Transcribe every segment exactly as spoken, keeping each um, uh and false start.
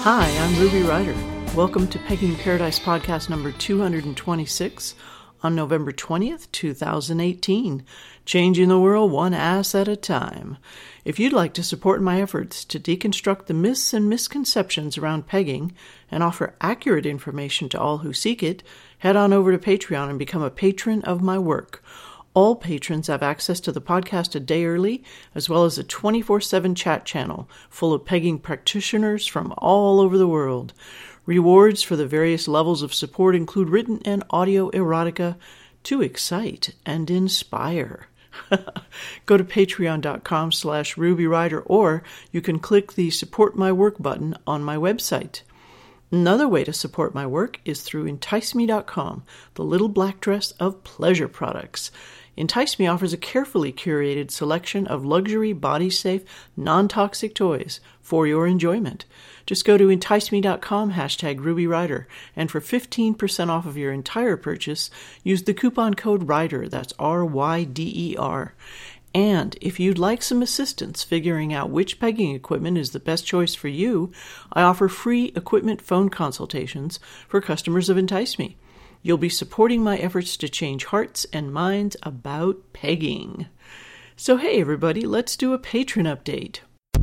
Hi, I'm Ruby Ryder. Welcome to Pegging Paradise podcast number two hundred twenty-six on November twentieth, two thousand eighteen. Changing the world one ass at a time. If you'd like to support my efforts to deconstruct the myths and misconceptions around pegging and offer accurate information to all who seek it, head on over to Patreon and become a patron of my work. All patrons have access to the podcast a day early, as well as a twenty-four seven chat channel full of pegging practitioners from all over the world. Rewards for the various levels of support include written and audio erotica to excite and inspire. Go to patreon.com slash rubyryder, or you can click the Support My Work button on my website. Another way to support my work is through entice me dot com, the little black dress of pleasure products. Entice Me offers a carefully curated selection of luxury, body-safe, non-toxic toys for your enjoyment. Just go to entice me dot com, hashtag RubyRyder, and for fifteen percent off of your entire purchase, use the coupon code RYDER, that's R Y D E R. And if you'd like some assistance figuring out which pegging equipment is the best choice for you, I offer free equipment phone consultations for customers of Entice Me. You'll be supporting my efforts to change hearts and minds about pegging. So hey everybody, let's do a patron update.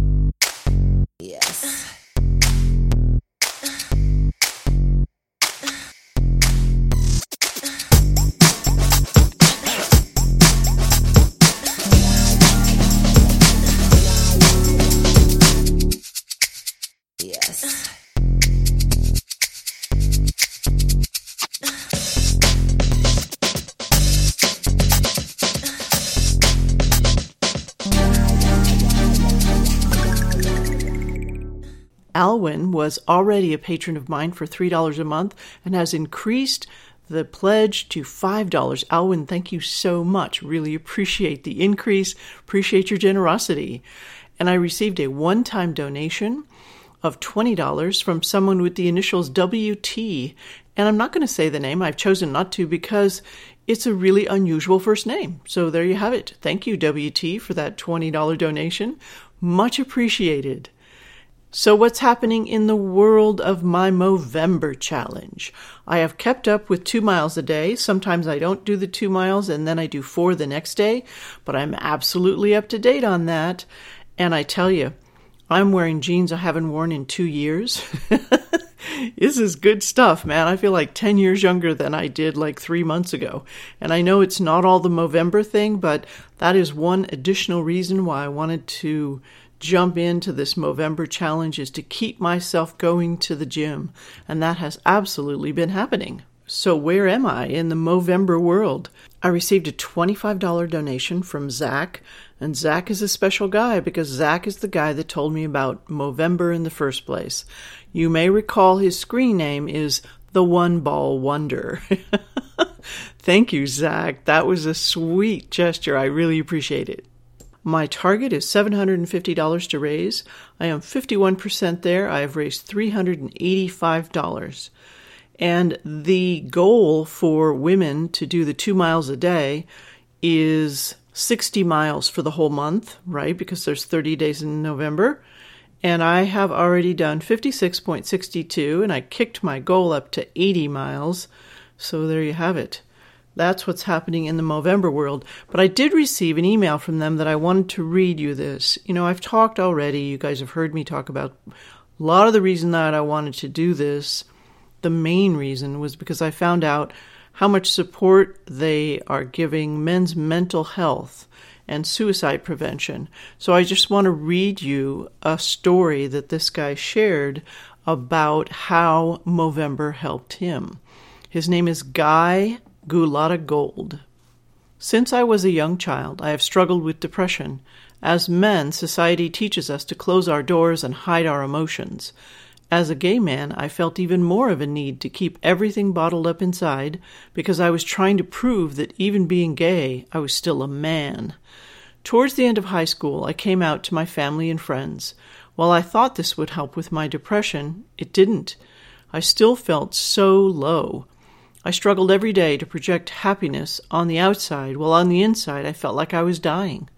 Yes. Yes. Alwyn was already a patron of mine for three dollars a month and has increased the pledge to five dollars. Alwyn, thank you so much. Really appreciate the increase. Appreciate your generosity. And I received a one-time donation of twenty dollars from someone with the initials W T. And I'm not going to say the name. I've chosen not to because it's a really unusual first name. So there you have it. Thank you, W T, for that twenty dollars donation. Much appreciated. So what's happening in the world of my Movember challenge? I have kept up with two miles a day. Sometimes I don't do the two miles and then I do four the next day, but I'm absolutely up to date on that. And I tell you, I'm wearing jeans I haven't worn in two years. This is good stuff, man. I feel like ten years younger than I did like three months ago. And I know it's not all the Movember thing, but that is one additional reason why I wanted to jump into this Movember challenge, is to keep myself going to the gym. And that has absolutely been happening. So where am I in the Movember world? I received a twenty-five dollars donation from Zach. And Zach is a special guy because Zach is the guy that told me about Movember in the first place. You may recall his screen name is The One Ball Wonder. Thank you, Zach. That was a sweet gesture. I really appreciate it. My target is seven hundred fifty dollars to raise. I am fifty-one percent there. I have raised three hundred eighty-five dollars. And the goal for women to do the two miles a day is sixty miles for the whole month, right? Because there's thirty days in November. And I have already done fifty-six point six two, and I kicked my goal up to eighty miles. So there you have it. That's what's happening in the Movember world. But I did receive an email from them that I wanted to read you this. You know, I've talked already. You guys have heard me talk about a lot of the reason that I wanted to do this. The main reason was because I found out how much support they are giving men's mental health and suicide prevention. So I just want to read you a story that this guy shared about how Movember helped him. His name is Guy Gulata Gold. Since I was a young child, I have struggled with depression. As men, society teaches us to close our doors and hide our emotions. As a gay man, I felt even more of a need to keep everything bottled up inside because I was trying to prove that even being gay, I was still a man. Towards the end of high school, I came out to my family and friends. While I thought this would help with my depression, it didn't. I still felt so low. I struggled every day to project happiness on the outside, while on the inside I felt like I was dying.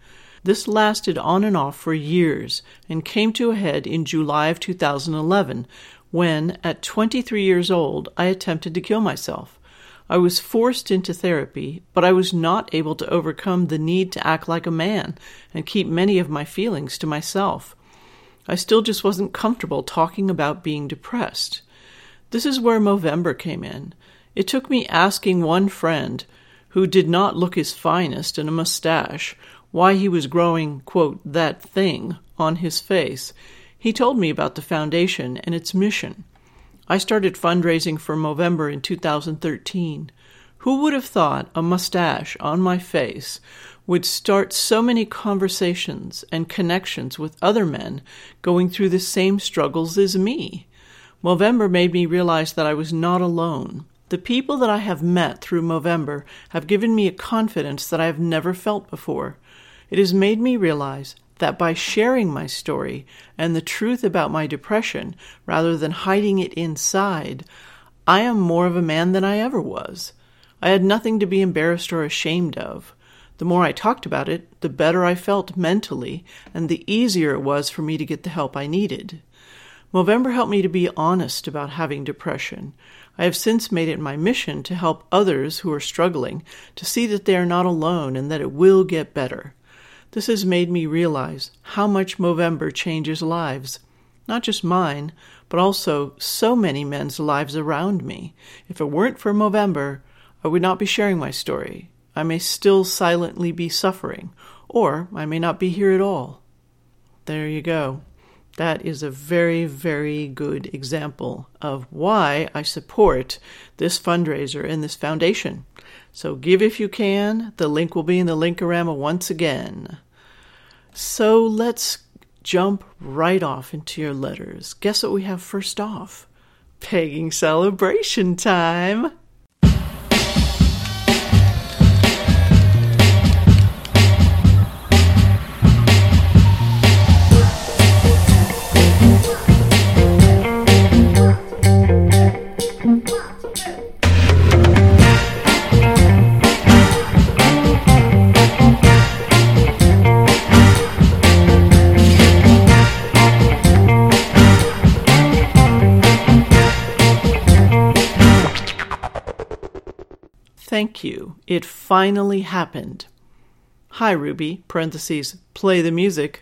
This lasted on and off for years and came to a head in July of two thousand eleven, when, at twenty-three years old, I attempted to kill myself. I was forced into therapy, but I was not able to overcome the need to act like a man and keep many of my feelings to myself. I still just wasn't comfortable talking about being depressed. This is where Movember came in. It took me asking one friend, who did not look his finest in a mustache, why he was growing, quote, that thing on his face. He told me about the foundation and its mission. I started fundraising for Movember in two thousand thirteen. Who would have thought a mustache on my face would start so many conversations and connections with other men going through the same struggles as me? Movember made me realize that I was not alone. The people that I have met through Movember have given me a confidence that I have never felt before. It has made me realize that by sharing my story and the truth about my depression, rather than hiding it inside, I am more of a man than I ever was. I had nothing to be embarrassed or ashamed of. The more I talked about it, the better I felt mentally, and the easier it was for me to get the help I needed. Movember helped me to be honest about having depression. I have since made it my mission to help others who are struggling to see that they are not alone and that it will get better. This has made me realize how much Movember changes lives. Not just mine, but also so many men's lives around me. If it weren't for Movember, I would not be sharing my story. I may still silently be suffering, or I may not be here at all. There you go. That is a very, very good example of why I support this fundraiser and this foundation. So give if you can. The link will be in the Linkorama once again. So let's jump right off into your letters. Guess what we have first off? Pegging celebration time. Thank you. It finally happened. Hi, Ruby, parentheses, play the music.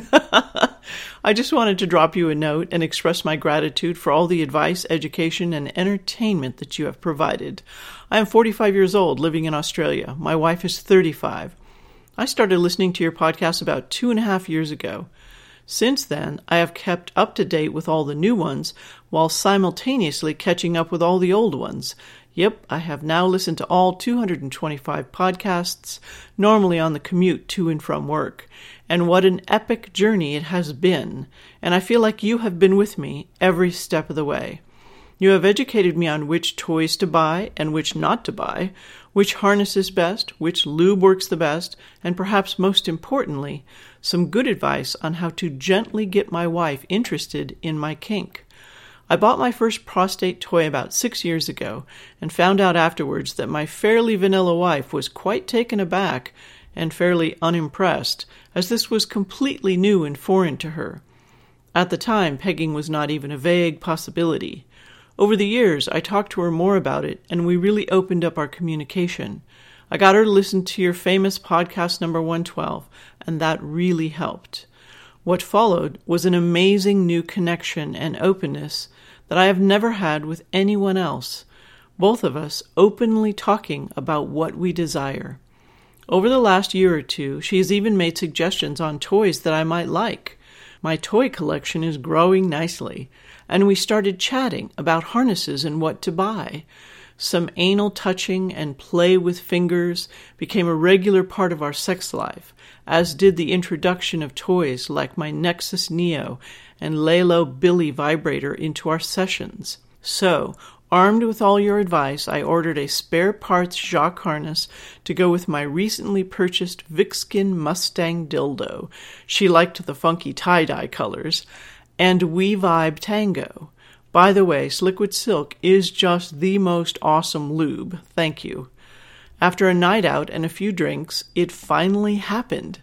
I just wanted to drop you a note and express my gratitude for all the advice, education, and entertainment that you have provided. I am forty-five years old, living in Australia. My wife is thirty-five. I started listening to your podcast about two and a half years ago. Since then, I have kept up to date with all the new ones, while simultaneously catching up with all the old ones. Yep, I have now listened to all two hundred twenty-five podcasts, normally on the commute to and from work. And what an epic journey it has been, and I feel like you have been with me every step of the way. You have educated me on which toys to buy and which not to buy, which harness is best, which lube works the best, and perhaps most importantly, some good advice on how to gently get my wife interested in my kink. I bought my first prostate toy about six years ago and found out afterwards that my fairly vanilla wife was quite taken aback and fairly unimpressed, as this was completely new and foreign to her. At the time, pegging was not even a vague possibility. Over the years, I talked to her more about it, and we really opened up our communication. I got her to listen to your famous podcast number one twelve, and that really helped. What followed was an amazing new connection and openness that I have never had with anyone else, both of us openly talking about what we desire. Over the last year or two, she has even made suggestions on toys that I might like. My toy collection is growing nicely, and we started chatting about harnesses and what to buy. Some anal touching and play with fingers became a regular part of our sex life, as did the introduction of toys like my Nexus Neo and Lelo Billy vibrator into our sessions. So, armed with all your advice, I ordered a spare parts Jacques harness to go with my recently purchased Vicskin Mustang dildo. She liked the funky tie-dye colors. And We Vibe Tango. By the way, Sliquid Silk is just the most awesome lube. Thank you. After a night out and a few drinks, it finally happened.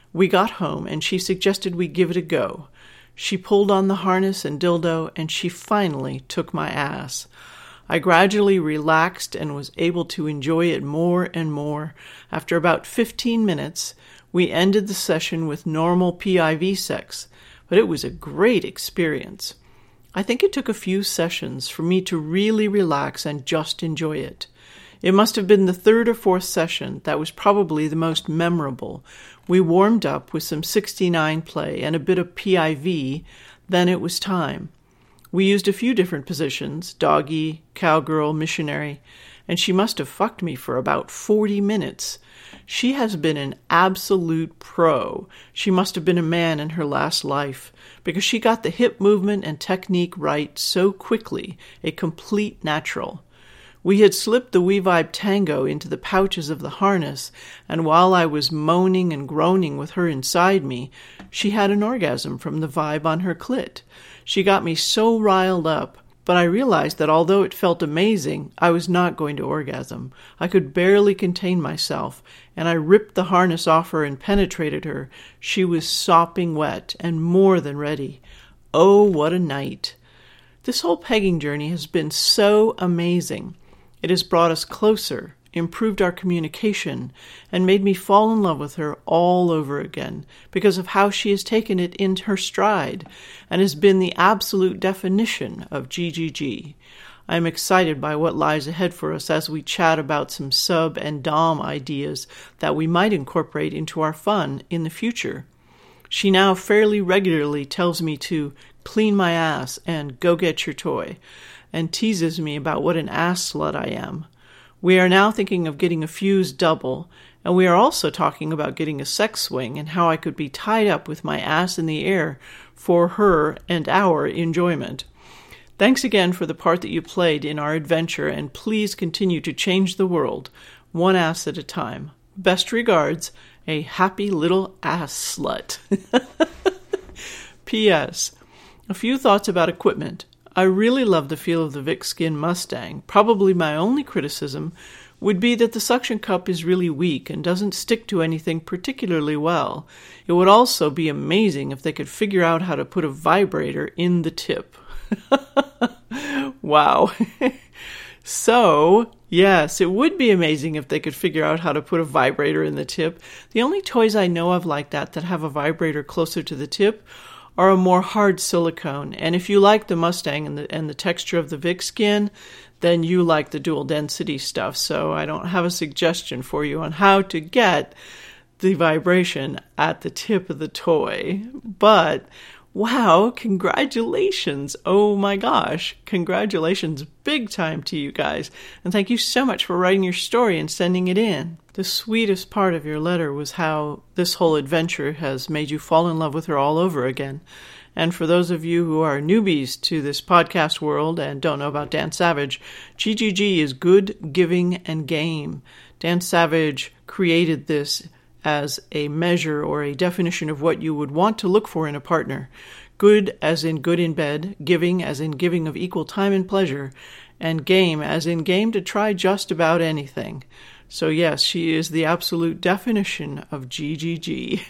We got home, and she suggested we give it a go. She pulled on the harness and dildo, and she finally took my ass. I gradually relaxed and was able to enjoy it more and more. After about fifteen minutes, we ended the session with normal P I V sex, but it was a great experience. I think it took a few sessions for me to really relax and just enjoy it. It must have been the third or fourth session that was probably the most memorable. We warmed up with some sixty-nine play and a bit of P I V, then it was time. We used a few different positions, doggy, cowgirl, missionary, and she must have fucked me for about forty minutes. She has been an absolute pro. She must have been a man in her last life, because she got the hip movement and technique right so quickly, a complete natural. We had slipped the We-Vibe Tango into the pouches of the harness, and while I was moaning and groaning with her inside me, she had an orgasm from the vibe on her clit. She got me so riled up, but I realized that although it felt amazing, I was not going to orgasm. I could barely contain myself, and I ripped the harness off her and penetrated her. She was sopping wet and more than ready. Oh, what a night. This whole pegging journey has been so amazing. It has brought us closer, improved our communication, and made me fall in love with her all over again because of how she has taken it in her stride and has been the absolute definition of G G G. I am excited by what lies ahead for us as we chat about some sub and dom ideas that we might incorporate into our fun in the future. She now fairly regularly tells me to clean my ass and go get your toy, and teases me about what an ass slut I am. We are now thinking of getting a fused double, and we are also talking about getting a sex swing and how I could be tied up with my ass in the air for her and our enjoyment. Thanks again for the part that you played in our adventure, and please continue to change the world, one ass at a time. Best regards, a happy little ass slut. P S. A few thoughts about equipment. I really love the feel of the Vic Skin Mustang. Probably my only criticism would be that the suction cup is really weak and doesn't stick to anything particularly well. It would also be amazing if they could figure out how to put a vibrator in the tip. Wow. So, yes, it would be amazing if they could figure out how to put a vibrator in the tip. The only toys I know of like that that have a vibrator closer to the tip are a more hard silicone. And if you like the Mustang and the, and the texture of the Vic Skin, then you like the dual density stuff. So I don't have a suggestion for you on how to get the vibration at the tip of the toy. But wow, congratulations. Oh my gosh. Congratulations big time to you guys. And thank you so much for writing your story and sending it in. The sweetest part of your letter was how this whole adventure has made you fall in love with her all over again. And for those of you who are newbies to this podcast world and don't know about Dan Savage, G G G is good, giving, and game. Dan Savage created this as a measure or a definition of what you would want to look for in a partner. Good as in good in bed, giving as in giving of equal time and pleasure, and game as in game to try just about anything. So yes, she is the absolute definition of G G G.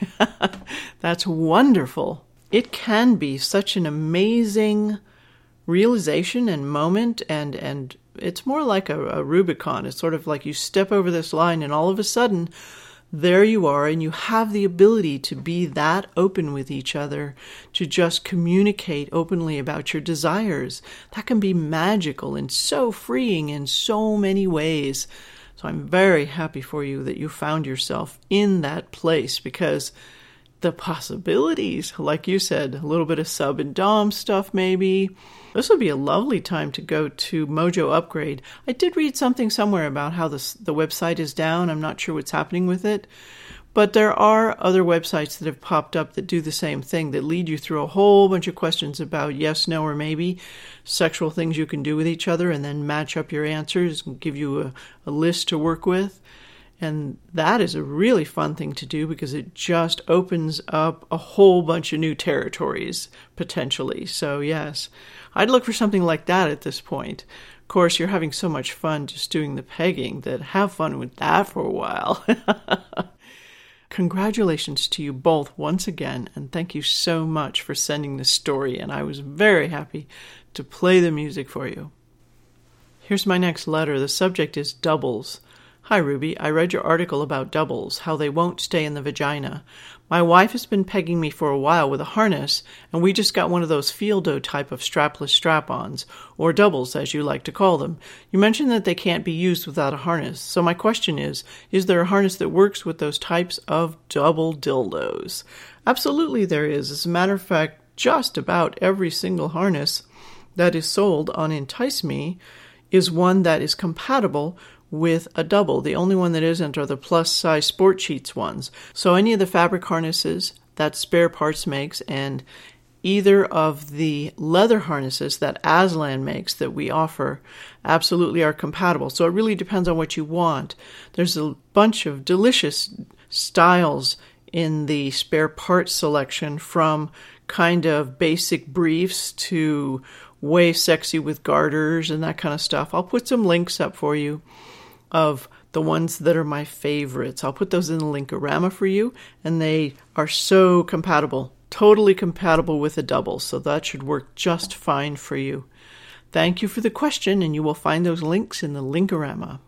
That's wonderful. It can be such an amazing realization and moment, and, and it's more like a, a Rubicon. It's sort of like you step over this line and all of a sudden, there you are, and you have the ability to be that open with each other, to just communicate openly about your desires. That can be magical and so freeing in so many ways. So I'm very happy for you that you found yourself in that place, because the possibilities, like you said, a little bit of sub and dom stuff maybe. This would be a lovely time to go to Mojo Upgrade. I did read something somewhere about how this, the website is down. I'm not sure what's happening with it. But there are other websites that have popped up that do the same thing, that lead you through a whole bunch of questions about yes, no, or maybe, sexual things you can do with each other, and then match up your answers and give you a, a list to work with. And that is a really fun thing to do because it just opens up a whole bunch of new territories, potentially. So yes, I'd look for something like that at this point. Of course, you're having so much fun just doing the pegging that have fun with that for a while. Congratulations to you both once again, and thank you so much for sending this story, and I was very happy to play the music for you. Here's my next letter. The subject is doubles. Hi, Ruby. I read your article about doubles, how they won't stay in the vagina. My wife has been pegging me for a while with a harness, and we just got one of those Fieldo type of strapless strap-ons, or doubles as you like to call them. You mentioned that they can't be used without a harness, so my question is, is there a harness that works with those types of double dildos? Absolutely there is. As a matter of fact, just about every single harness that is sold on Entice Me is one that is compatible with a double. The only one that isn't are the plus-size Sport Sheets ones. So any of the fabric harnesses that Spare Parts makes and either of the leather harnesses that Aslan makes that we offer absolutely are compatible. So it really depends on what you want. There's a bunch of delicious styles in the Spare Parts selection, from kind of basic briefs to way sexy with garters and that kind of stuff. I'll put some links up for you of the ones that are my favorites. I'll put those in the Linkorama for you, and they are so compatible, totally compatible with a double, so that should work just fine for you. Thank you for the question, and you will find those links in the Linkorama.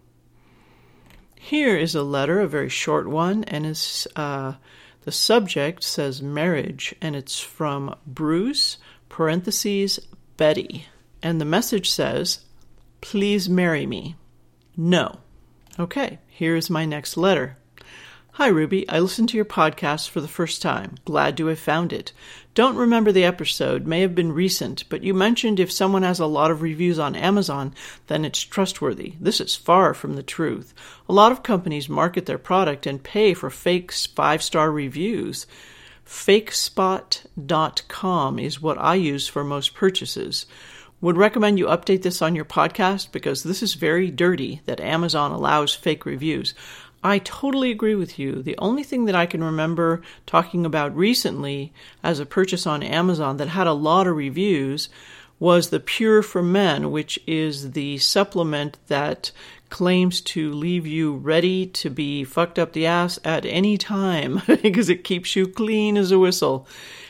Here is a letter, a very short one, and it's, uh, the subject says marriage, and it's from Bruce, parentheses, Betty. And the message says, please marry me. No. Okay, here is my next letter. Hi, Ruby. I listened to your podcast for the first time. Glad to have found it. Don't remember the episode. May have been recent, but you mentioned if someone has a lot of reviews on Amazon, then it's trustworthy. This is far from the truth. A lot of companies market their product and pay for fake five-star reviews. fake spot dot com is what I use for most purchases. Would recommend you update this on your podcast because this is very dirty that Amazon allows fake reviews. I totally agree with you. The only thing that I can remember talking about recently as a purchase on Amazon that had a lot of reviews was the Pure for Men, which is the supplement that claims to leave you ready to be fucked up the ass at any time because it keeps you clean as a whistle.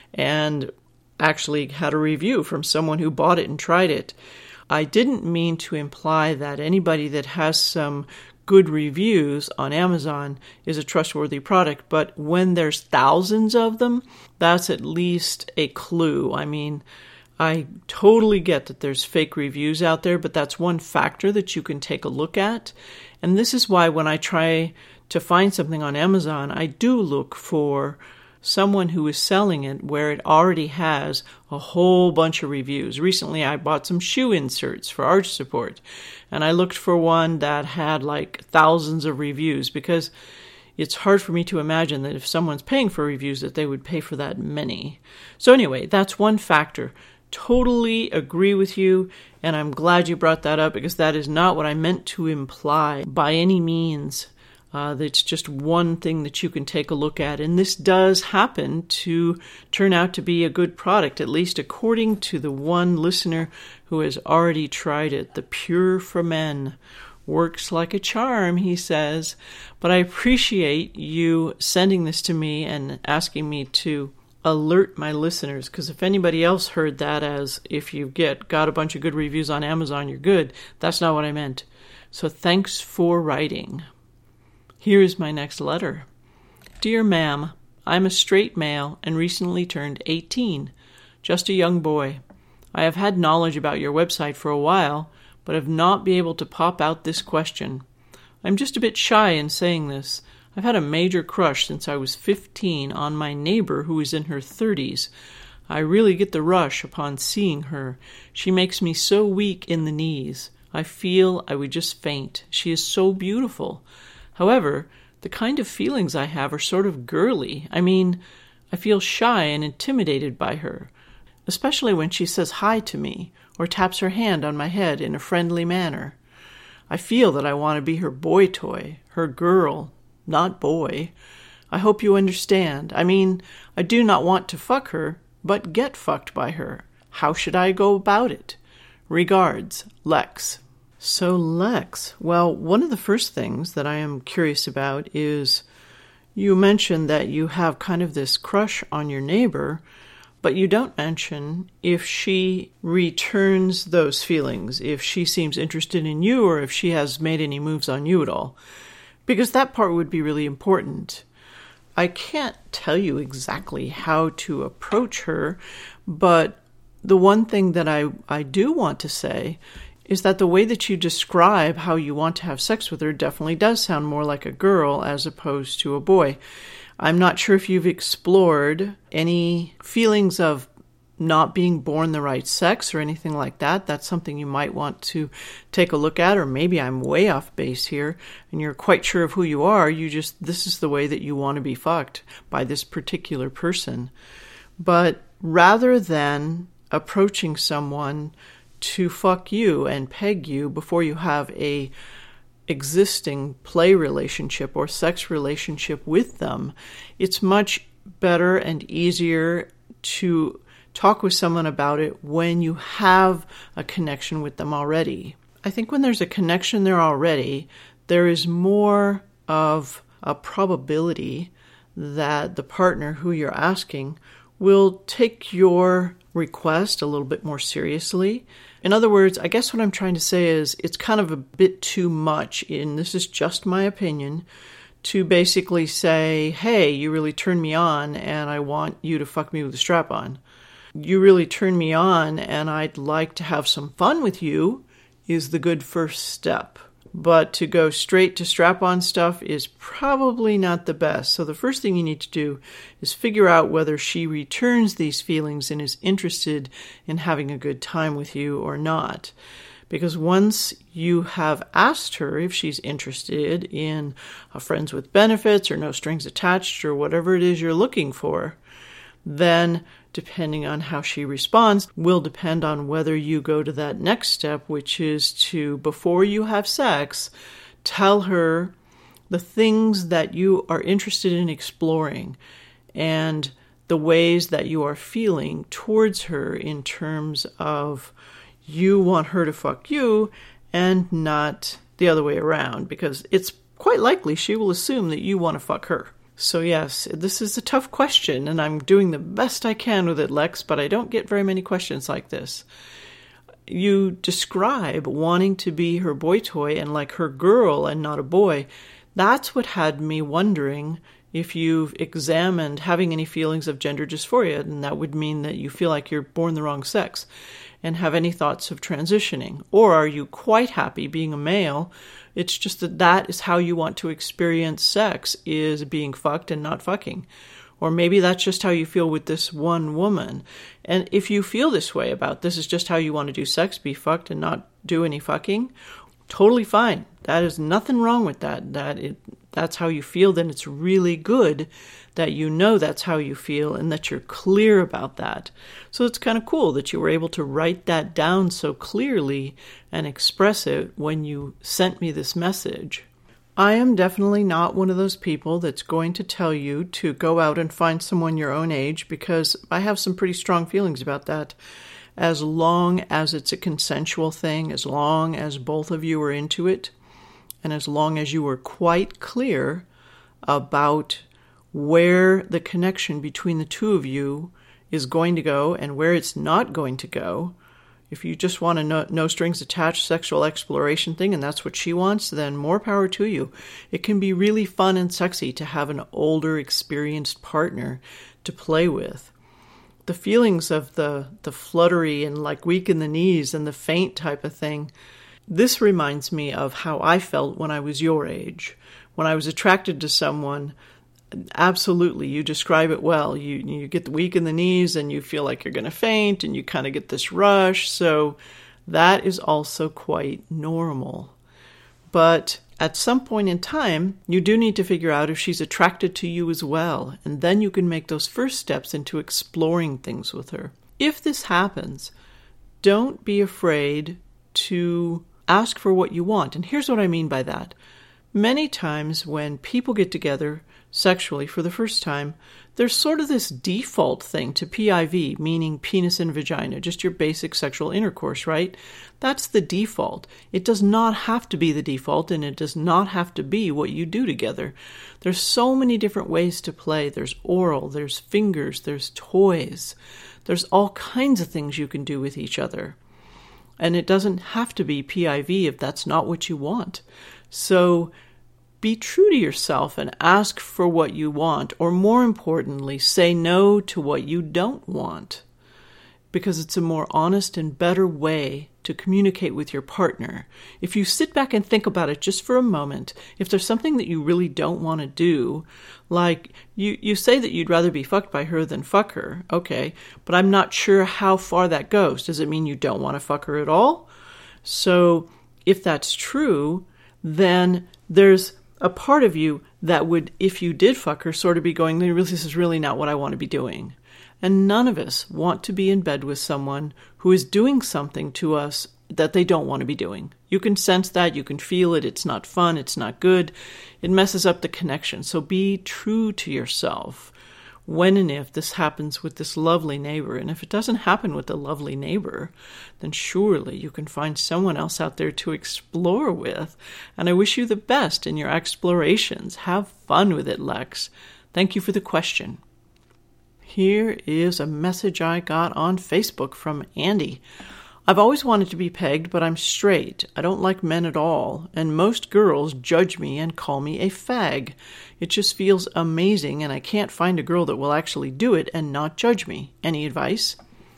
And actually had a review from someone who bought it and tried it. I didn't mean to imply that anybody that has some good reviews on Amazon is a trustworthy product, but when there's thousands of them, that's at least a clue. I mean, I totally get that there's fake reviews out there, but that's one factor that you can take a look at. And this is why when I try to find something on Amazon, I do look for someone who is selling it where it already has a whole bunch of reviews. Recently, I bought some shoe inserts for arch support, and I looked for one that had like thousands of reviews because it's hard for me to imagine that if someone's paying for reviews that they would pay for that many. So anyway, that's one factor. Totally agree with you, and I'm glad you brought that up because that is not what I meant to imply by any means. Uh, that's just one thing that you can take a look at. And this does happen to turn out to be a good product, at least according to the one listener who has already tried it. The Pure for Men works like a charm, he says. But I appreciate you sending this to me and asking me to alert my listeners, because if anybody else heard that as if you get got a bunch of good reviews on Amazon, you're good, that's not what I meant. So thanks for writing. Here is my next letter. Dear ma'am, I'm a straight male and recently turned eighteen, just a young boy. I have had knowledge about your website for a while, but have not been able to pop out this question. I'm just a bit shy in saying this. I've had a major crush since I was fifteen on my neighbor who is in her thirties. I really get the rush upon seeing her. She makes me so weak in the knees. I feel I would just faint. She is so beautiful. However, the kind of feelings I have are sort of girly. I mean, I feel shy and intimidated by her, especially when she says hi to me or taps her hand on my head in a friendly manner. I feel that I want to be her boy toy, her girl, not boy. I hope you understand. I mean, I do not want to fuck her, but get fucked by her. How should I go about it? Regards, Lex. So Lex, well, one of the first things that I am curious about is You mentioned that you have kind of this crush on your neighbor, but you don't mention if she returns those feelings, if she seems interested in you, or if she has made any moves on you at all. Because that part would be really important. I can't tell you exactly how to approach her, but the one thing that I, I do want to say is that the way that you describe how you want to have sex with her definitely does sound more like a girl as opposed to a boy. I'm not sure if you've explored any feelings of not being born the right sex or anything like that. That's something you might want to take a look at, or maybe I'm way off base here and you're quite sure of who you are. You just, this is the way that you want to be fucked by this particular person. But rather than approaching someone to fuck you and peg you before you have a existing play relationship or sex relationship with them, it's much better and easier to talk with someone about it when you have a connection with them already. I think when there's a connection there already, there is more of a probability that the partner who you're asking will take your request a little bit more seriously. In other words, I guess what I'm trying to say is it's kind of a bit too much, and this is just my opinion, to basically say, hey, you really turned me on and I want you to fuck me with a strap on. You really turned me on and I'd like to have some fun with you is the good first step. But to go straight to strap-on stuff is probably not the best. So the first thing you need to do is figure out whether she returns these feelings and is interested in having a good time with you or not. Because once you have asked her if she's interested in a friends with benefits or no strings attached or whatever it is you're looking for, then depending on how she responds, will depend on whether you go to that next step, which is to, before you have sex, tell her the things that you are interested in exploring and the ways that you are feeling towards her in terms of you want her to fuck you and not the other way around, because it's quite likely she will assume that you want to fuck her. So yes, this is a tough question, and I'm doing the best I can with it, Lex, but I don't get very many questions like this. You describe wanting to be her boy toy and like her girl and not a boy. That's what had me wondering if you've examined having any feelings of gender dysphoria, and that would mean that you feel like you're born the wrong sex, and have any thoughts of transitioning. Or are you quite happy being a male? It's just that that is how you want to experience sex, is being fucked and not fucking. Or maybe that's just how you feel with this one woman. And if you feel this way about this is just how you want to do sex, be fucked and not do any fucking, totally fine. That is nothing wrong with that. That it, that's how you feel, then it's really good that you know that's how you feel and that you're clear about that. So it's kind of cool that you were able to write that down so clearly and express it when you sent me this message. I am definitely not one of those people that's going to tell you to go out and find someone your own age, because I have some pretty strong feelings about that. As long as it's a consensual thing, as long as both of you are into it, and as long as you are quite clear about where the connection between the two of you is going to go and where it's not going to go. If you just want a no, no strings attached sexual exploration thing and that's what she wants, then more power to you. It can be really fun and sexy to have an older, experienced partner to play with. The feelings of the, the fluttery and like weak in the knees and the faint type of thing, this reminds me of how I felt when I was your age. When I was attracted to someone, absolutely, you describe it well. You you get the weak in the knees and you feel like you're going to faint and you kind of get this rush. So that is also quite normal. But at some point in time, you do need to figure out if she's attracted to you as well. And then you can make those first steps into exploring things with her. If this happens, don't be afraid to ask for what you want. And here's what I mean by that. Many times when people get together sexually for the first time, there's sort of this default thing to P I V, meaning penis and vagina, just your basic sexual intercourse, right? That's the default. It does not have to be the default, and it does not have to be what you do together. There's so many different ways to play. There's oral, there's fingers, there's toys. There's all kinds of things you can do with each other. And it doesn't have to be P I V if that's not what you want. So be true to yourself and ask for what you want, or more importantly, say no to what you don't want, because it's a more honest and better way to communicate with your partner. If you sit back and think about it just for a moment, if there's something that you really don't want to do, like you, you say that you'd rather be fucked by her than fuck her, okay, but I'm not sure how far that goes. Does it mean you don't want to fuck her at all? So if that's true, then there's a part of you that would, if you did fuck her, sort of be going, this is really not what I want to be doing. And none of us want to be in bed with someone who is doing something to us that they don't want to be doing. You can sense that, you can feel it, it's not fun, it's not good, it messes up the connection. So be true to yourself when and if this happens with this lovely neighbor. And if it doesn't happen with the lovely neighbor, then surely you can find someone else out there to explore with. And I wish you the best in your explorations. Have fun with it, Lex. Thank you for the question. Here is a message I got on Facebook from Andy. I've always wanted to be pegged, but I'm straight. I don't like men at all, and most girls judge me and call me a fag. It just feels amazing, and I can't find a girl that will actually do it and not judge me. Any advice?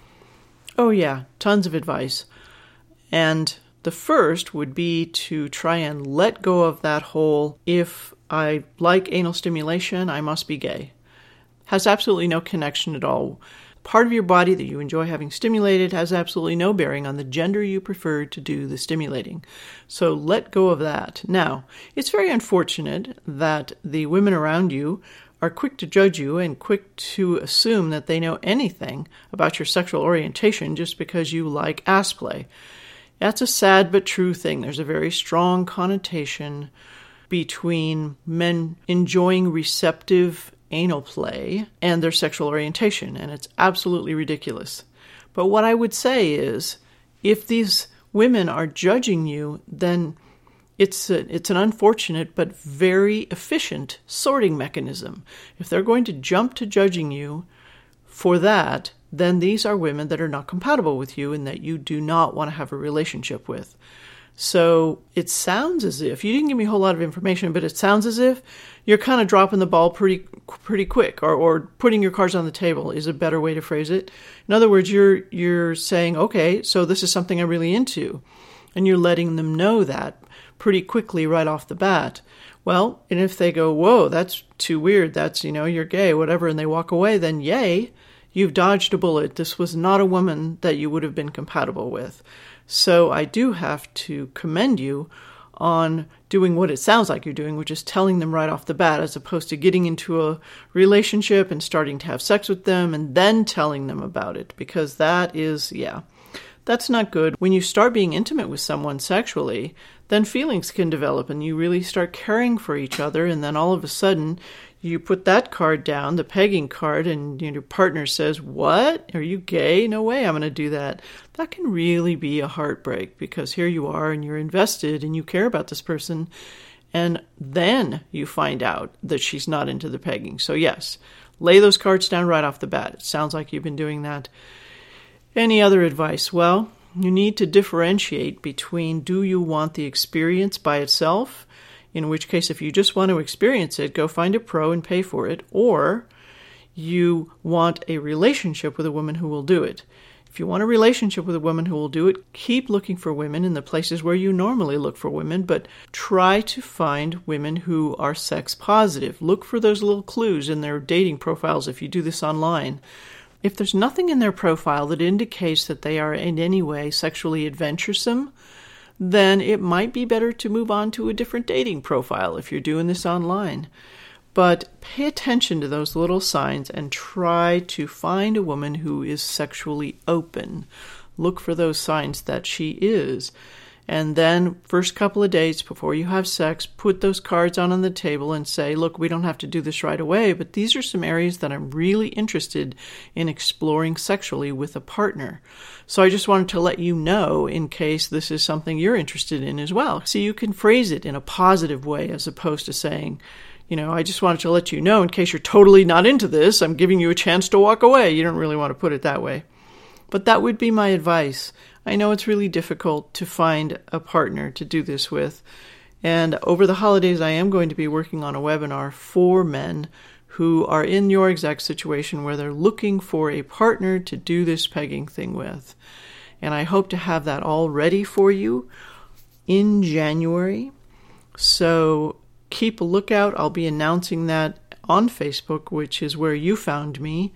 Oh yeah, tons of advice. And the first would be to try and let go of that whole, if I like anal stimulation, I must be gay. Has absolutely no connection at all. Part of your body that you enjoy having stimulated has absolutely no bearing on the gender you prefer to do the stimulating. So let go of that. Now, it's very unfortunate that the women around you are quick to judge you and quick to assume that they know anything about your sexual orientation just because you like ass play. That's a sad but true thing. There's a very strong connotation between men enjoying receptive anal play and their sexual orientation, and it's absolutely ridiculous. But what I would say is, if these women are judging you, then it's a, it's an unfortunate but very efficient sorting mechanism. If they're going to jump to judging you for that, then these are women that are not compatible with you and that you do not want to have a relationship with. So it sounds as if, you didn't give me a whole lot of information, but it sounds as if you're kind of dropping the ball pretty pretty quick, or, or putting your cards on the table is a better way to phrase it. In other words, you're you're saying, okay, so this is something I'm really into, and you're letting them know that pretty quickly right off the bat. Well, and if they go, whoa, that's too weird, that's, you know, you're gay, whatever, and they walk away, then yay, you've dodged a bullet. This was not a woman that you would have been compatible with. So I do have to commend you on doing what it sounds like you're doing, which is telling them right off the bat, as opposed to getting into a relationship and starting to have sex with them and then telling them about it, because that is, yeah, that's not good. When you start being intimate with someone sexually, then feelings can develop and you really start caring for each other, and then all of a sudden you put that card down, the pegging card, and your partner says, what? Are you gay? No way I'm going to do that. That can really be a heartbreak, because here you are and you're invested and you care about this person, and then you find out that she's not into the pegging. So yes, lay those cards down right off the bat. It sounds like you've been doing that. Any other advice? Well, you need to differentiate between, do you want the experience by itself? In which case, if you just want to experience it, go find a pro and pay for it. Or you want a relationship with a woman who will do it. If you want a relationship with a woman who will do it, keep looking for women in the places where you normally look for women, but try to find women who are sex positive. Look for those little clues in their dating profiles if you do this online. If there's nothing in their profile that indicates that they are in any way sexually adventuresome, then it might be better to move on to a different dating profile if you're doing this online. But pay attention to those little signs and try to find a woman who is sexually open. Look for those signs that she is. And then first couple of dates before you have sex, put those cards out on the table and say, look, we don't have to do this right away, but these are some areas that I'm really interested in exploring sexually with a partner. So I just wanted to let you know in case this is something you're interested in as well. So you can phrase it in a positive way as opposed to saying, you know, I just wanted to let you know in case you're totally not into this, I'm giving you a chance to walk away. You don't really want to put it that way. But that would be my advice. I know it's really difficult to find a partner to do this with. And over the holidays, I am going to be working on a webinar for men who are in your exact situation where they're looking for a partner to do this pegging thing with. And I hope to have that all ready for you in January. So keep a lookout. I'll be announcing that on Facebook, which is where you found me.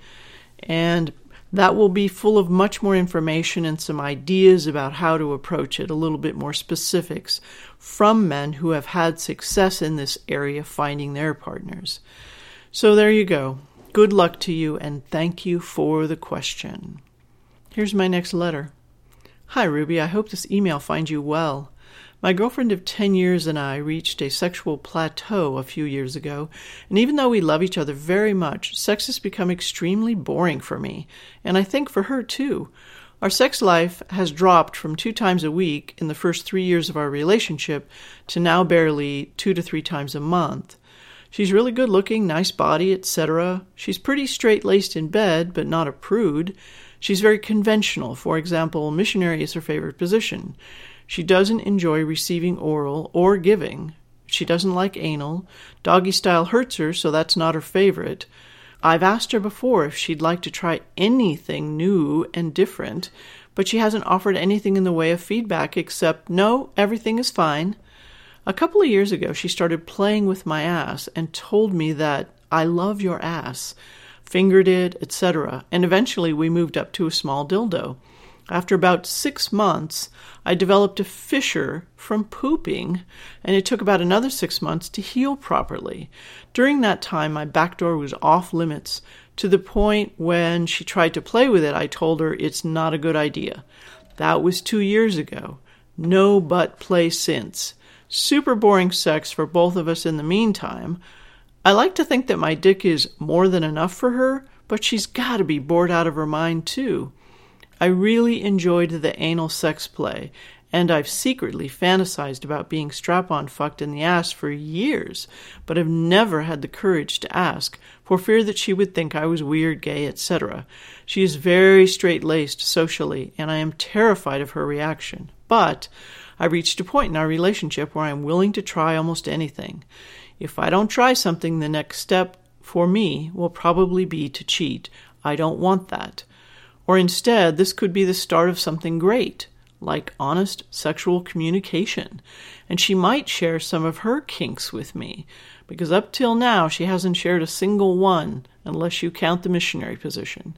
And that will be full of much more information and some ideas about how to approach it, a little bit more specifics from men who have had success in this area finding their partners. So there you go. Good luck to you, and thank you for the question. Here's my next letter. Hi, Ruby. I hope this email finds you well. My girlfriend of ten years and I reached a sexual plateau a few years ago, and even though we love each other very much, sex has become extremely boring for me, and I think for her too. Our sex life has dropped from two times a week in the first three years of our relationship to now barely two to three times a month. She's really good looking, nice body, et cetera. She's pretty straight-laced in bed, but not a prude. She's very conventional. For example, missionary is her favorite position. She doesn't enjoy receiving oral or giving. She doesn't like anal. Doggy style hurts her, so that's not her favorite. I've asked her before if she'd like to try anything new and different, but she hasn't offered anything in the way of feedback except, no, everything is fine. A couple of years ago, she started playing with my ass and told me that I love your ass, fingered it, et cetera, and eventually we moved up to a small dildo. After about six months, I developed a fissure from pooping, and it took about another six months to heal properly. During that time, my back door was off limits, to the point when she tried to play with it, I told her it's not a good idea. That was two years ago. No butt play since. Super boring sex for both of us in the meantime. I like to think that my dick is more than enough for her, but she's got to be bored out of her mind too. I really enjoyed the anal sex play, and I've secretly fantasized about being strap-on fucked in the ass for years, but have never had the courage to ask, for fear that she would think I was weird, gay, et cetera. She is very straight-laced socially, and I am terrified of her reaction. But I reached a point in our relationship where I am willing to try almost anything. If I don't try something, the next step for me will probably be to cheat. I don't want that. Or instead, this could be the start of something great, like honest sexual communication. And she might share some of her kinks with me, because up till now she hasn't shared a single one, unless you count the missionary position.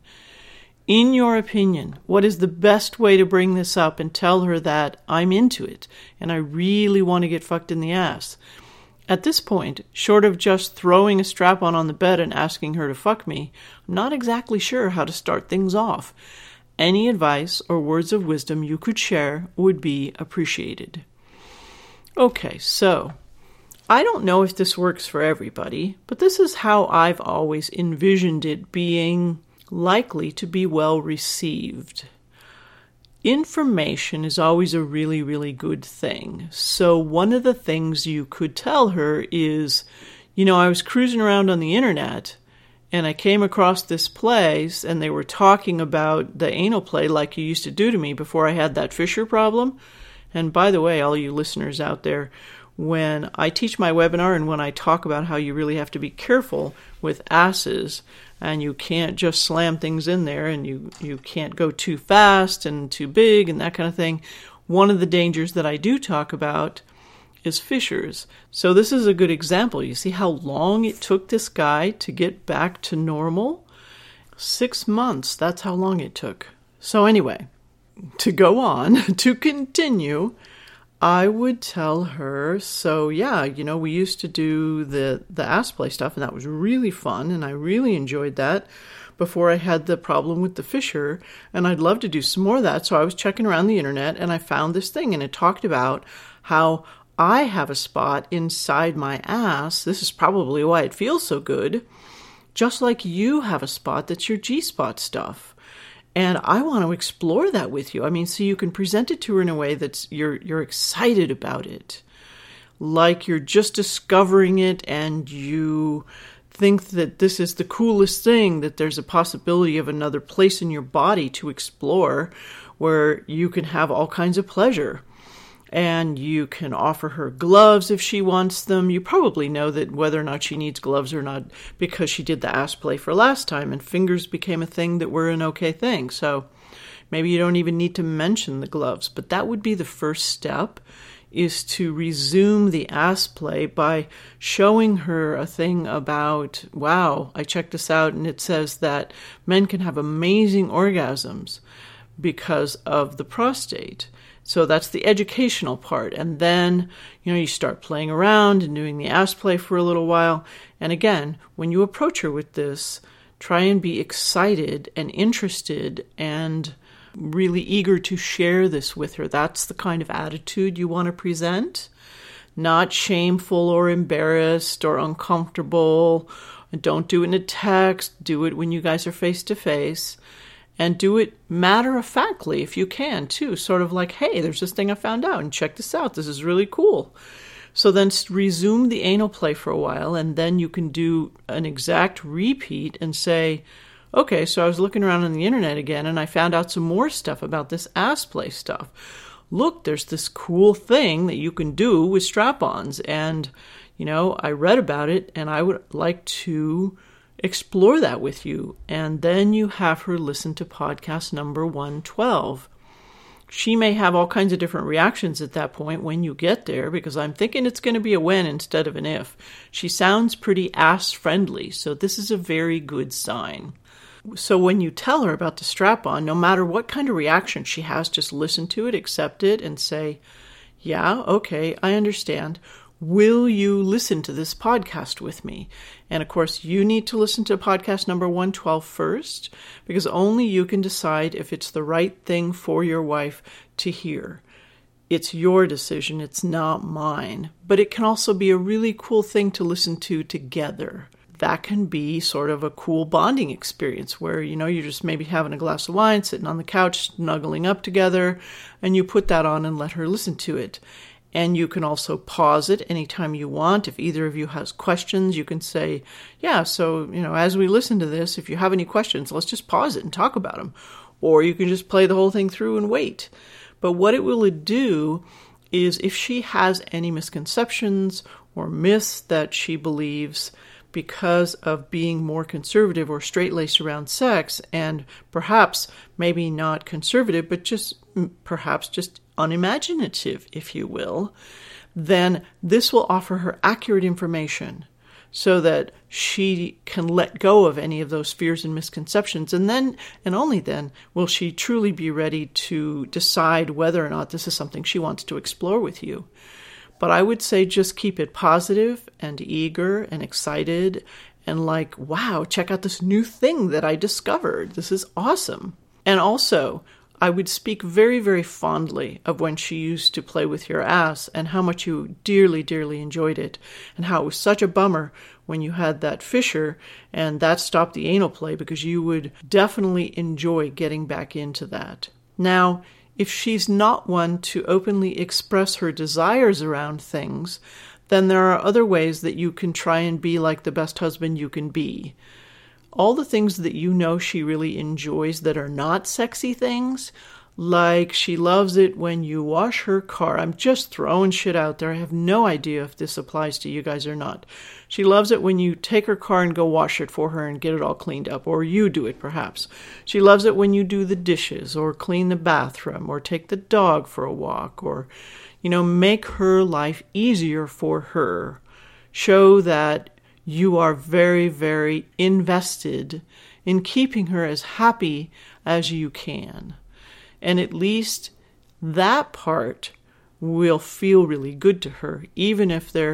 In your opinion, what is the best way to bring this up and tell her that I'm into it, and I really want to get fucked in the ass? At this point, short of just throwing a strap-on on the bed and asking her to fuck me, I'm not exactly sure how to start things off. Any advice or words of wisdom you could share would be appreciated. Okay, so I don't know if this works for everybody, but this is how I've always envisioned it being likely to be well received. Information is always a really, really good thing. So one of the things you could tell her is, you know, I was cruising around on the internet and I came across this place and they were talking about the anal play like you used to do to me before I had that fissure problem. And by the way, all you listeners out there, when I teach my webinar and when I talk about how you really have to be careful with asses, and you can't just slam things in there, and you, you can't go too fast and too big and that kind of thing. One of the dangers that I do talk about is fissures. So this is a good example. You see how long it took this guy to get back to normal? Six months. That's how long it took. So anyway, to go on, to continue, I would tell her, so yeah, you know, we used to do the, the ass play stuff, and that was really fun, and I really enjoyed that. before I had the problem with the fissure, and I'd love to do some more of that. So I was checking around the internet and I found this thing, and it talked about how I have a spot inside my ass. This is probably why it feels so good. Just like you have a spot that's your G-spot stuff. And I want to explore that with you. I mean, so you can present it to her in a way that's you're you're excited about it. Like you're just discovering it and you think that this is the coolest thing, that there's a possibility of another place in your body to explore where you can have all kinds of pleasure. And you can offer her gloves if she wants them. You probably know that whether or not she needs gloves or not, because she did the ass play for last time and fingers became a thing that were an okay thing. So maybe you don't even need to mention the gloves, but that would be the first step, is to resume the ass play by showing her a thing about, wow, I checked this out and it says that men can have amazing orgasms because of the prostate. So that's the educational part. And then, you know, you start playing around and doing the ass play for a little while. And again, when you approach her with this, try and be excited and interested and really eager to share this with her. That's the kind of attitude you want to present. Not shameful or embarrassed or uncomfortable. And don't do it in a text. Do it when you guys are face to face. And do it matter-of-factly if you can, too. Sort of like, hey, there's this thing I found out, and check this out. This is really cool. So then resume the anal play for a while, and then you can do an exact repeat and say, okay, so I was looking around on the internet again, and I found out some more stuff about this ass play stuff. Look, there's this cool thing that you can do with strap-ons, and, you know, I read about it, and I would like to explore that with you. And then you have her listen to podcast number one twelve. She may have all kinds of different reactions at that point when you get there, because I'm thinking it's going to be a when instead of an if. She sounds pretty ass-friendly, so this is a very good sign. So when you tell her about the strap-on, no matter what kind of reaction she has, just listen to it, accept it, and say, yeah, okay, I understand. Will you listen to this podcast with me? And of course, you need to listen to podcast number one twelve first, because only you can decide if it's the right thing for your wife to hear. It's your decision, it's not mine. But it can also be a really cool thing to listen to together. That can be sort of a cool bonding experience where, you know, you're just maybe having a glass of wine, sitting on the couch, snuggling up together, and you put that on and let her listen to it. And you can also pause it anytime you want. If either of you has questions, you can say, yeah, so, you know, as we listen to this, if you have any questions, let's just pause it and talk about them. Or you can just play the whole thing through and wait. But what it will do is if she has any misconceptions or myths that she believes because of being more conservative or straight-laced around sex, and perhaps maybe not conservative, but just perhaps just unimaginative, if you will, then this will offer her accurate information so that she can let go of any of those fears and misconceptions. And then, and only then, will she truly be ready to decide whether or not this is something she wants to explore with you. But I would say just keep it positive and eager and excited and like, wow, check out this new thing that I discovered. This is awesome. And also, I would speak very, very fondly of when she used to play with your ass and how much you dearly, dearly enjoyed it, and how it was such a bummer when you had that fissure and that stopped the anal play, because you would definitely enjoy getting back into that. Now, if she's not one to openly express her desires around things, then there are other ways that you can try and be like the best husband you can be. All the things that you know she really enjoys that are not sexy things, like she loves it when you wash her car. I'm just throwing shit out there. I have no idea if this applies to you guys or not. She loves it when you take her car and go wash it for her and get it all cleaned up, or you do it perhaps. She loves it when you do the dishes or clean the bathroom or take the dog for a walk, or, you know, make her life easier for her. Show that you are very, very invested in keeping her as happy as you can. And at least that part will feel really good to her, even if there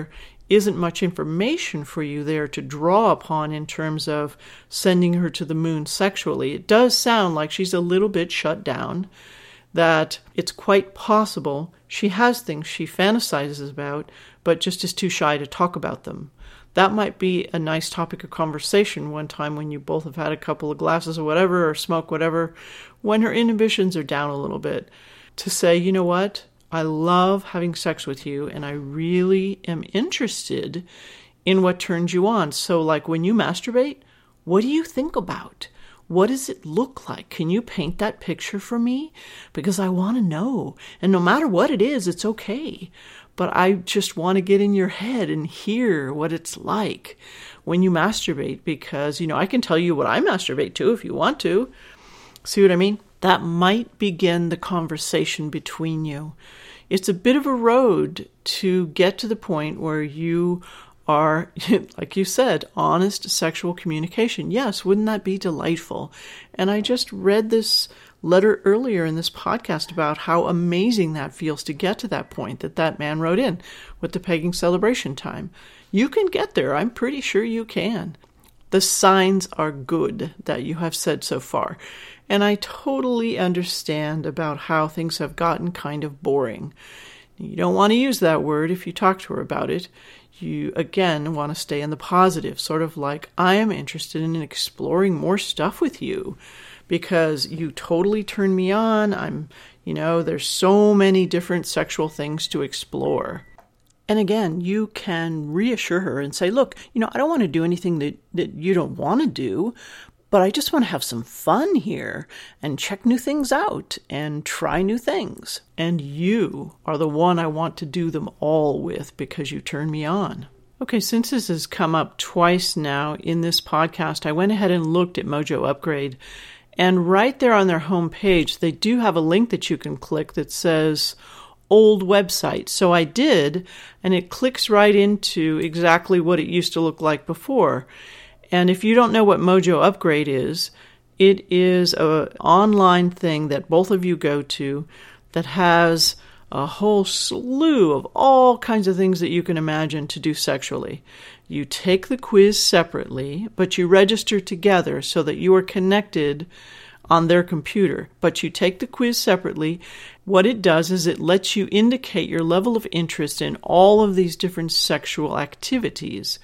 isn't much information for you there to draw upon in terms of sending her to the moon sexually. It does sound like she's a little bit shut down, that it's quite possible she has things she fantasizes about, but just is too shy to talk about them. That might be a nice topic of conversation one time when you both have had a couple of glasses or whatever, or smoke whatever, when her inhibitions are down a little bit, to say, you know what? I love having sex with you, and I really am interested in what turns you on. So, like, when you masturbate, what do you think about? What does it look like? Can you paint that picture for me? Because I want to know. And no matter what it is, it's okay. But I just want to get in your head and hear what it's like when you masturbate. Because, you know, I can tell you what I masturbate to if you want to. See what I mean? That might begin the conversation between you. It's a bit of a road to get to the point where you are, like you said, honest sexual communication. Yes, wouldn't that be delightful? And I just read this letter earlier in this podcast about how amazing that feels to get to that point that that man wrote in with the pegging celebration time. You can get there. I'm pretty sure you can. The signs are good that you have said so far. And I totally understand about how things have gotten kind of boring. You don't want to use that word if you talk to her about it. You, again, want to stay in the positive, sort of like, I am interested in exploring more stuff with you because you totally turn me on. I'm, you know, there's so many different sexual things to explore. And again, you can reassure her and say, look, you know, I don't want to do anything that, that you don't want to do, but I just want to have some fun here and check new things out and try new things. And you are the one I want to do them all with because you turn me on. Okay, since this has come up twice now in this podcast, I went ahead and looked at Mojo Upgrade. And right there on their homepage, they do have a link that you can click that says old website. So I did, and it clicks right into exactly what it used to look like before. And if you don't know what Mojo Upgrade is, it is an online thing that both of you go to that has a whole slew of all kinds of things that you can imagine to do sexually. You take the quiz separately, but you register together so that you are connected on their computer. But you take the quiz separately. What it does is it lets you indicate your level of interest in all of these different sexual activities.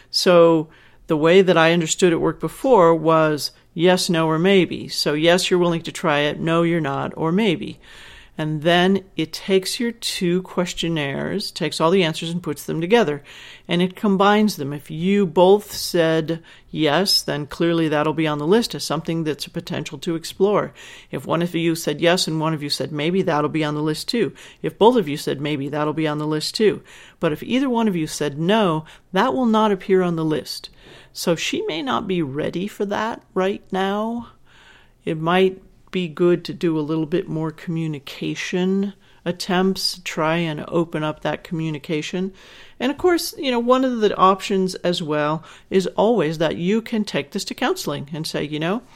So the way that I understood it worked before was yes, no, or maybe. So yes, you're willing to try it. No, you're not, or maybe. And then it takes your two questionnaires, takes all the answers and puts them together. And it combines them. If you both said yes, then clearly that'll be on the list as something that's a potential to explore. If one of you said yes and one of you said maybe, that'll be on the list too. If both of you said maybe, that'll be on the list too. But if either one of you said no, that will not appear on the list. So she may not be ready for that right now. It might be good to do a little bit more communication attempts, try and open up that communication. And of course, you know, one of the options as well is always that you can take this to counseling and say, you know,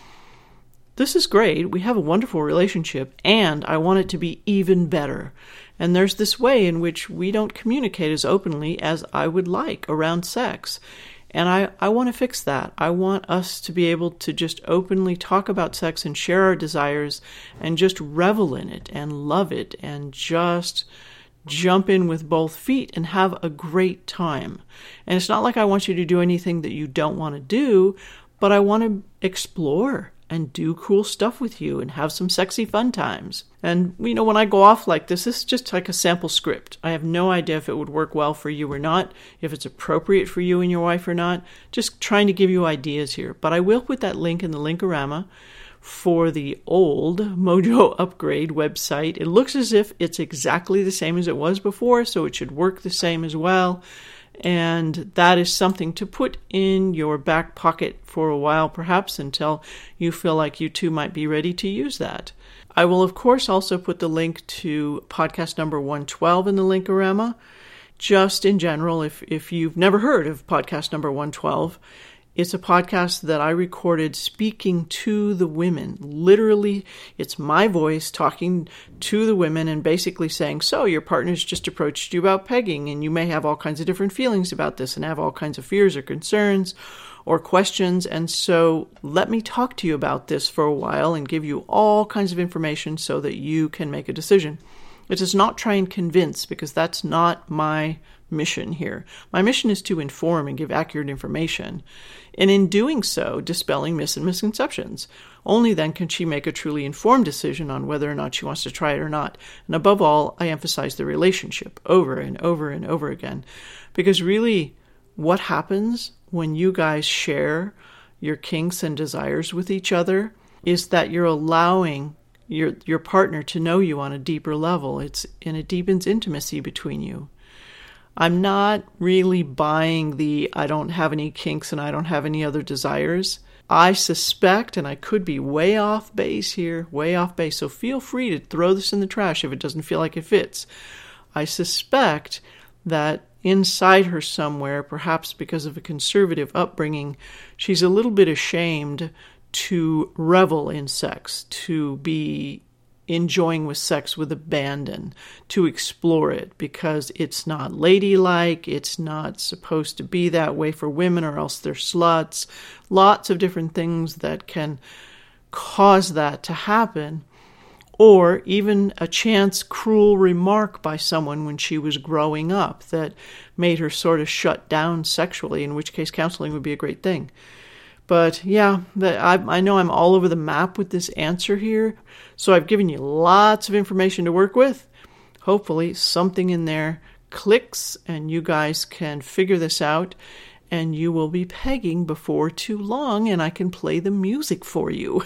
this is great. We have a wonderful relationship and I want it to be even better. And there's this way in which we don't communicate as openly as I would like around sex. And I, I want to fix that. I want us to be able to just openly talk about sex and share our desires and just revel in it and love it and just jump in with both feet and have a great time. And it's not like I want you to do anything that you don't want to do, but I want to explore and do cool stuff with you and have some sexy fun times. And, you know, when I go off like this, this is just like a sample script. I have no idea if it would work well for you or not, if it's appropriate for you and your wife or not. Just trying to give you ideas here. But I will put that link in the Linkorama for the old Mojo Upgrade website. It looks as if it's exactly the same as it was before, so it should work the same as well. And that is something to put in your back pocket for a while, perhaps until you feel like you two might be ready to use that. I will, of course, also put the link to podcast number one twelve in the Linkorama. Just in general, if, if you've never heard of podcast number one twelve, It's a podcast that I recorded speaking to the women. Literally, it's my voice talking to the women and basically saying, so your partner's just approached you about pegging, and you may have all kinds of different feelings about this and have all kinds of fears or concerns or questions. And so let me talk to you about this for a while and give you all kinds of information so that you can make a decision. It does not try and convince, because that's not my mission here. My mission is to inform and give accurate information. And in doing so, dispelling myths and misconceptions. Only then can she make a truly informed decision on whether or not she wants to try it or not. And above all, I emphasize the relationship over and over and over again. Because really, what happens when you guys share your kinks and desires with each other is that you're allowing your your partner to know you on a deeper level. It's and it deepens intimacy between you. I'm not really buying the I don't have any kinks and I don't have any other desires. I suspect, and I could be way off base here, way off base, so feel free to throw this in the trash if it doesn't feel like it fits. I suspect that inside her somewhere, perhaps because of a conservative upbringing, she's a little bit ashamed to revel in sex, to be enjoying with sex with abandon, to explore it, because it's not ladylike, it's not supposed to be that way for women, or else they're sluts. Lots of different things that can cause that to happen. Or even a chance cruel remark by someone when she was growing up that made her sort of shut down sexually, in which case counseling would be a great thing. But yeah, I, I know I'm all over the map with this answer here, so I've given you lots of information to work with. Hopefully something in there clicks and you guys can figure this out, and you will be pegging before too long, and I can play the music for you.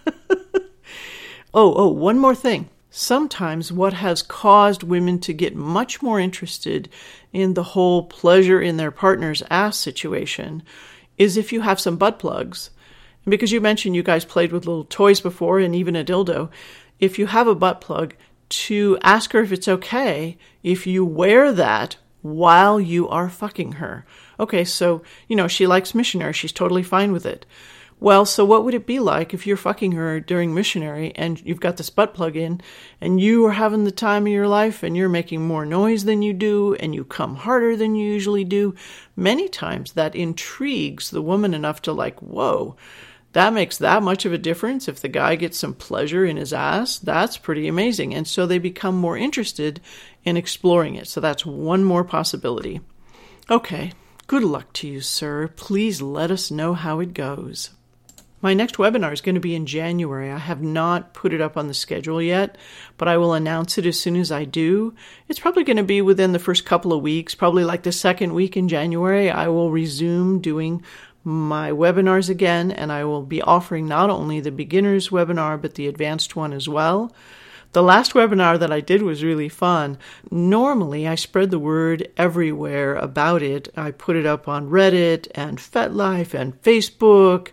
oh, oh, one more thing. Sometimes what has caused women to get much more interested in the whole pleasure in their partner's ass situation is if you have some butt plugs. And because you mentioned you guys played with little toys before and even a dildo, if you have a butt plug, to ask her if it's okay if you wear that while you are fucking her. Okay, so, you know, she likes missionary. She's totally fine with it. Well, so what would it be like if you're fucking her during missionary and you've got this butt plug in and you are having the time of your life and you're making more noise than you do and you come harder than you usually do? Many times that intrigues the woman enough to like, whoa, that makes that much of a difference if the guy gets some pleasure in his ass. That's pretty amazing. And so they become more interested in exploring it. So that's one more possibility. Okay, good luck to you, sir. Please let us know how it goes. My next webinar is going to be in January. I have not put it up on the schedule yet, but I will announce it as soon as I do. It's probably going to be within the first couple of weeks, probably like the second week in January. I will resume doing my webinars again, and I will be offering not only the beginner's webinar, but the advanced one as well. The last webinar that I did was really fun. Normally, I spread the word everywhere about it. I put it up on Reddit and FetLife and Facebook,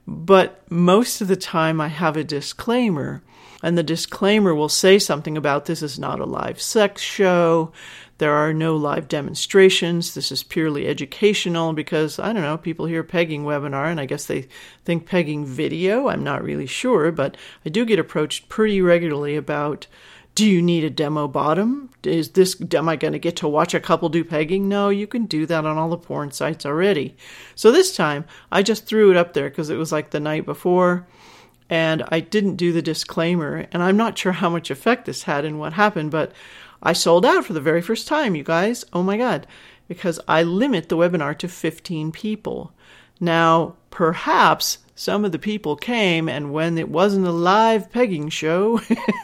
but most of the time I have a disclaimer, and the disclaimer will say something about this is not a live sex show. There are no live demonstrations. This is purely educational because, I don't know, people hear pegging webinar and I guess they think pegging video. I'm not really sure, but I do get approached pretty regularly about, do you need a demo bottom? Is this, am I going to get to watch a couple do pegging? No, you can do that on all the porn sites already. So this time, I just threw it up there because it was like the night before, and I didn't do the disclaimer, and I'm not sure how much effect this had and what happened, but I sold out for the very first time, you guys. Oh my God, because I limit the webinar to fifteen people. Now, perhaps some of the people came, and when it wasn't a live pegging show,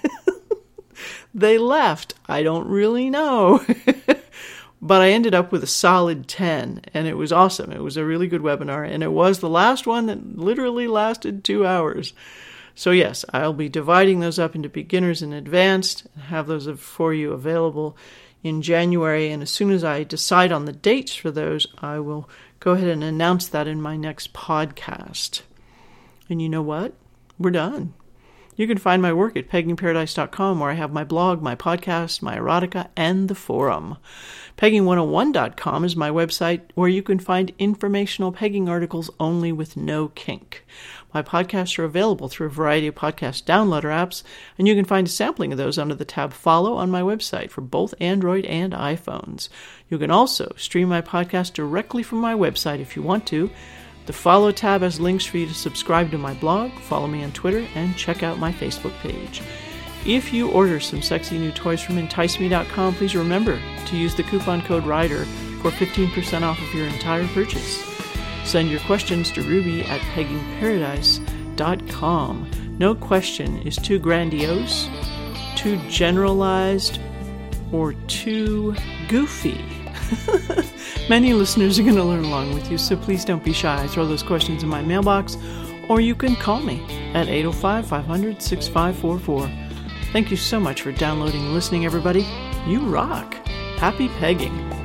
they left. I don't really know. But I ended up with a solid ten, and it was awesome. It was a really good webinar, and it was the last one that literally lasted two hours. So yes, I'll be dividing those up into beginners and advanced, and have those for you available in January. And as soon as I decide on the dates for those, I will go ahead and announce that in my next podcast. And you know what? We're done. You can find my work at pegging paradise dot com, where I have my blog, my podcast, my erotica, and the forum. pegging one oh one dot com is my website where you can find informational pegging articles only with no kink. My podcasts are available through a variety of podcast downloader apps, and you can find a sampling of those under the tab Follow on my website for both Android and iPhones. You can also stream my podcast directly from my website if you want to. The Follow tab has links for you to subscribe to my blog, follow me on Twitter, and check out my Facebook page. If you order some sexy new toys from entice me dot com, please remember to use the coupon code RIDER for fifteen percent off of your entire purchase. Send your questions to Ruby at pegging paradise dot com. No question is too grandiose, too generalized, or too goofy. Many listeners are going to learn along with you, so please don't be shy. Throw those questions in my mailbox, or you can call me at eight oh five, five hundred, six five four four. Thank you so much for downloading and listening, everybody. You rock. Happy pegging.